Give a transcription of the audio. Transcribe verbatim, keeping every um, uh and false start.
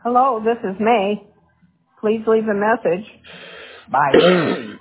Hello, this is May. Please leave a message. Bye.